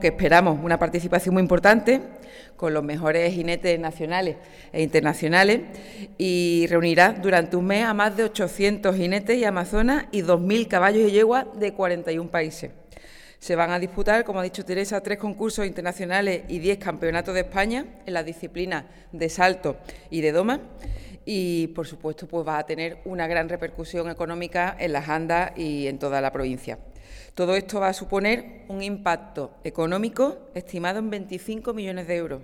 que esperamos una participación muy importante con los mejores jinetes nacionales e internacionales y reunirá durante un mes a más de 800 jinetes y amazonas y 2.000 caballos y yeguas de 41 países. Se van a disputar, como ha dicho Teresa, 3 concursos internacionales y 10 campeonatos de España en las disciplinas de salto y de doma y, por supuesto, pues va a tener una gran repercusión económica en las andas y en toda la provincia. Todo esto va a suponer un impacto económico estimado en 25 millones de euros.